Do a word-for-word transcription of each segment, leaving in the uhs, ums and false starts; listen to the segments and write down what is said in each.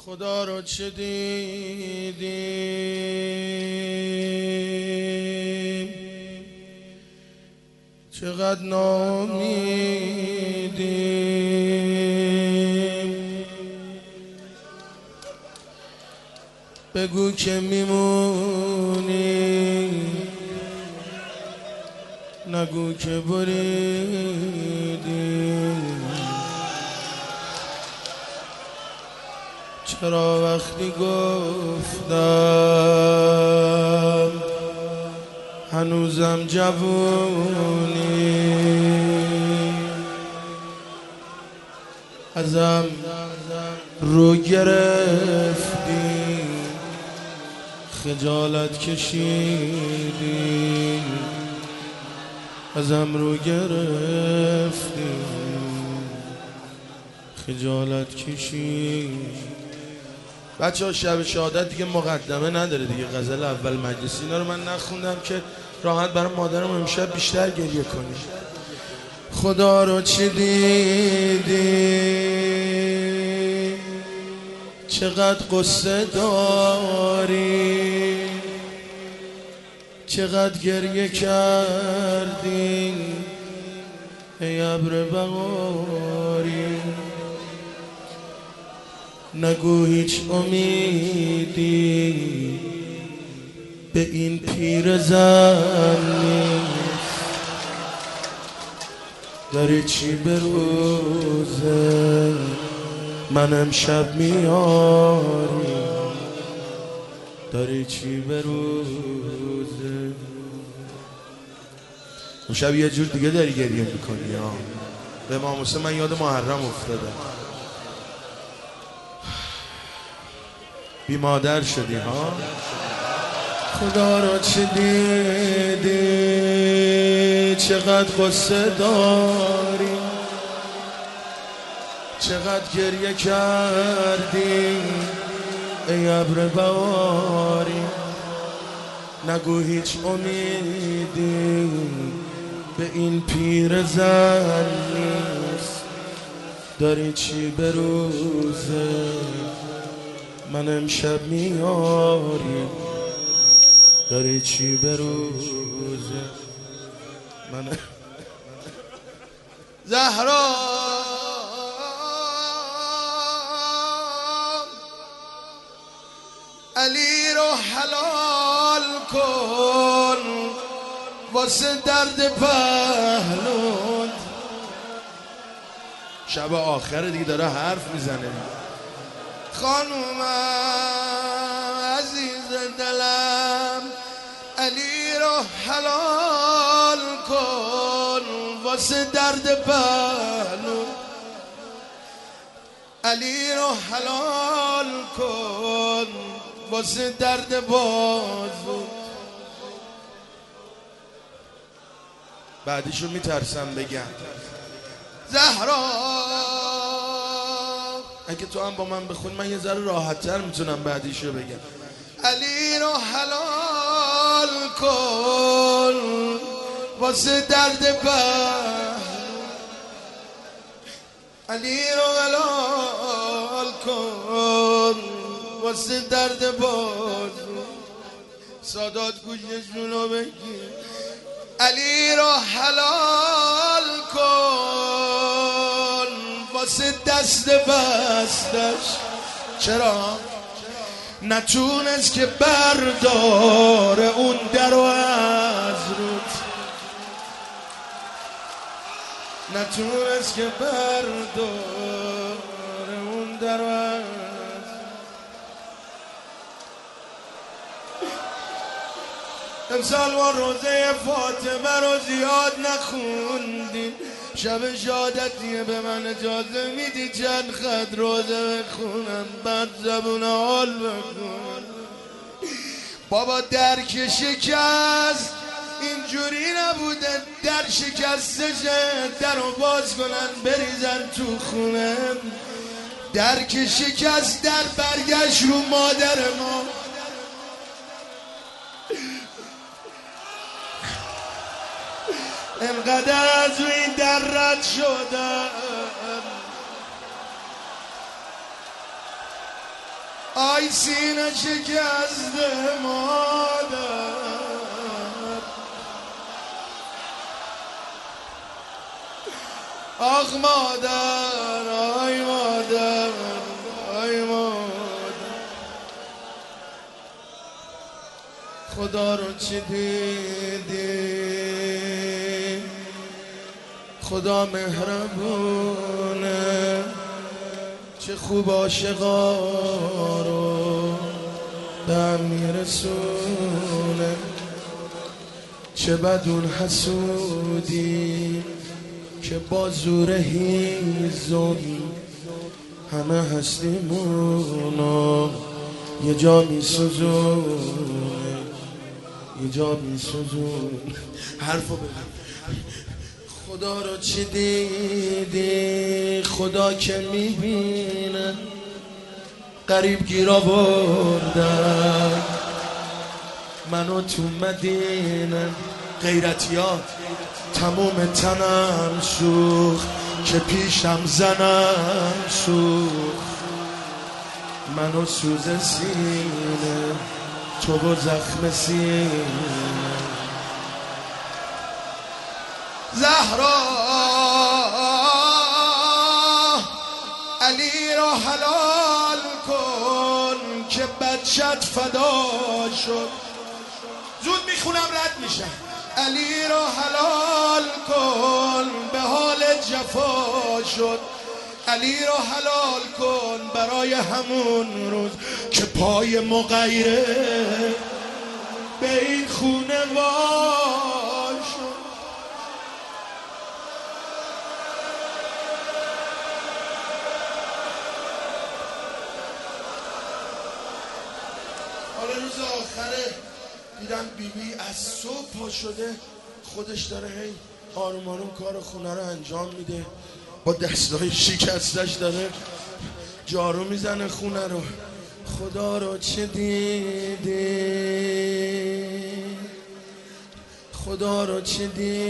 خدا رو چه دیدیم، چقدر ناامیدیم. بگو که میمونی، نگو که بریدیم. چرا وقتی گفتم هنوزم جوونی، ازم رو گرفتی، خجالت کشیدی، ازم رو گرفتی، خجالت کشیدی. بچه ها شب شهادت دیگه مقدمه نداره دیگه، غزل اول مجلسی اینا رو من نخوندم که راحت برای مادرم امشب بیشتر گریه کنی. خدا رو چی دیدی، چقدر قصه داری، چقدر گریه کردی ای ابر بهاری. نگو هیچ امیدی به این پیرزن نیست، داری چی به روزه من امشب میاری، داری چی به روزه. امشب یه جور دیگه داری گریه میکنی ها. به امام حسین من یاد محرم افتادم، بی مادر شدی ها. خدا را چه دیدی، چقدر قصه داری، چقدر گریه کردی ای ابر بهاری. نگو هیچ امیدی به این پیرزن نیست، داری چی به روزه من امشب میاری، داری چی به روزه من. زهرا علی رو حلال کن واسه درد پهلوت. شب آخر دیگه داره حرف میزنه. خانومم عزیز دلم علی رو حلال کن واسه درد پهلو، علی رو حلال کن واسه درد بازو. بعدیشو میترسم بگم. زهرا اگه تو هم با من بخون من یه ذره راحت‌تر میتونم بعدیشو بگم. علی رو حلال کن واسه درد پهلو، علی رو حلال کن واسه درد بازو. سادات گوششون رو بگیر. علی رو حلال کن واسه دست بستش. چرا؟ نتونست که بردار اون در و از رود، نتونست که بردار اون در و از. امسال ما روزه فاطمه رو زیاد نخوندیم، شب شهادتیه به من اجازه میدی چند خط روزه بخونم بعد زبون حال بخونم. بابا درک شکست اینجوری نبوده، در شکستشه در رو باز کنن بریزن تو خونه. درک شکست در برگشت رو مادر ما. انقدر از این در رد شدم آی سینه شکسته مادر، آخ مادر، آی مادر، آی مادر. خدا رو چی دیدی؟ خدا مهربونه، چه خوب عاشقا رو به هم میرسونه، چه بد اون حسودی که با زور هیزم همه هستیمونو یه جا میسوزونه، یه جا میسوزونه. حرفو بزن. خدا رو چی دیدی؟ خدا که میبینه، قریب گیر آوردن منو تو مدینه. غیرتیات تموم تنم سوخ که پیشم زنم سوخ، منو سوز سینه تو و زخم سینه. زهرا علی را حلال کن که بچت فدا شد. زود میخونم رد میشم. علی را حلال کن به حال جفا شد، علی را حلال کن برای همون روز که پای مغیره به این خونه وا شد. حالا روز آخره دیدم بیبی بی از صبح پا شده، خودش داره هی آروم آروم کار خونه رو انجام میده، با دستای شکستش داره جارو میزنه خونه رو. خدا رو چه دیدی؟ خدا رو چه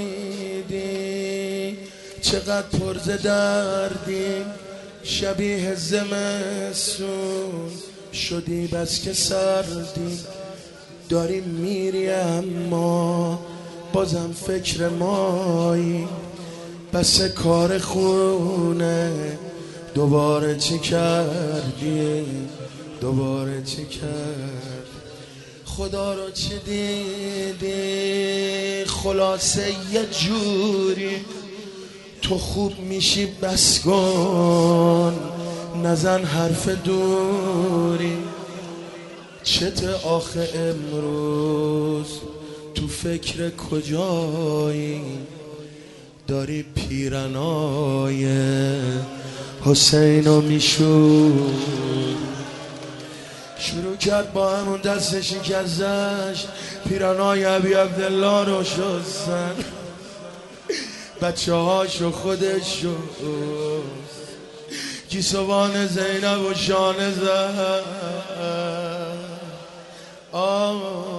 دیدی؟ چقدر پرز دردی، شبیه زمستون شدی بس که سردی. داری میری اما بازم فکر مایی، بس کار خونه دوباره چی کردی؟ دوباره چی کرد؟ خدا رو چی دیدی؟ خلاصه یه جوری تو خوب میشی بس کن، نزن حرف دوری. چت آخه امروز تو فکر کجایی؟ داری پیرنای حسینو میشون. شروع کرد با همون دست شکستش پیرنای ابی عبدالله رو شستن، بچه هاشو خودش شست، گیسوان زینب و شانه زد. آه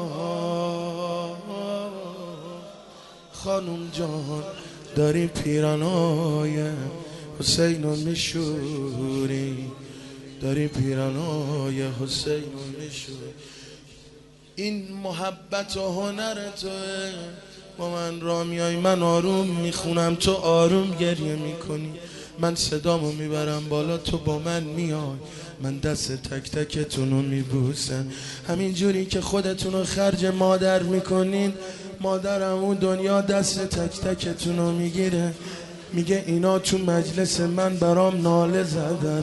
خانوم جان داری پیرنای حسینو میشوری، داری پیرنای حسینو میشوری. این محبت و هنر توه، با من را میای من آروم میخونم تو آروم گریه میکنی، من صدامو میبرم بالا تو با من میای، من دست تک تکتونو میبوسم. همین جوری که خودتونو خرج مادر میکنین، مادرم اون دنیا دست تک تکتونو میگیره، میگه اینا تو مجلس من برام ناله زدن،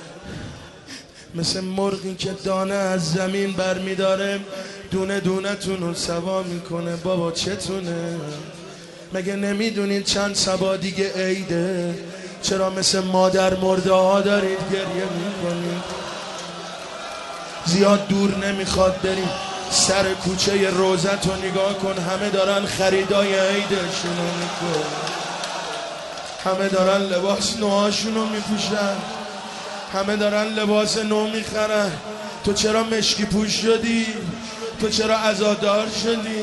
مثل مرغی که دانه از زمین برمیداره دونه دونه تونو سوا میکنه. بابا چتونه؟ مگه نمیدونین چند سبا دیگه عیده؟ چرا مثل مادر مرده ها دارید گریه میکنید؟ زیاد دور نمیخواد بریم، سر کوچه روزت رو نگاه کن، همه دارن خریدای عیدشونو میکن، همه دارن لباس نوهاشونو میپوشن، همه دارن لباس نو میخرن. تو چرا مشکی پوش شدی؟ تو چرا عزادار شدی؟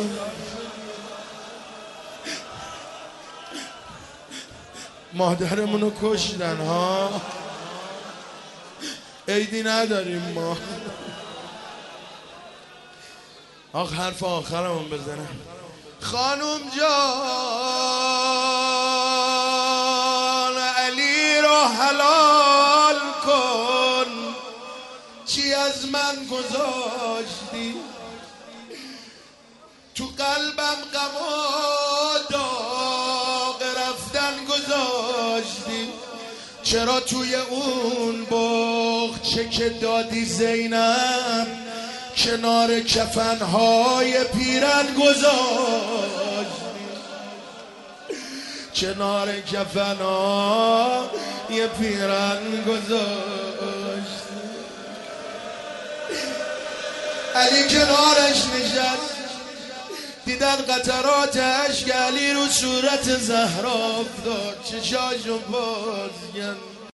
مادرمونو کشتن ها، عیدی نداریم ما. آخ حرف آخرمون بزنم. خانم جان علی را حلال کن، چی از من گذاشتی؟ تو قلبم غم و داغ رفتن گذاشتی. چرا توی اون بغچه که دادی زینب کنار کفنهای پیرن گذاشتی؟ کنار کفنهای پیرن گذاشتی. علی کنارش نشست، دیدن قطرات اشک علی رو صورت زهرا افتاد، چشاشو باز کن.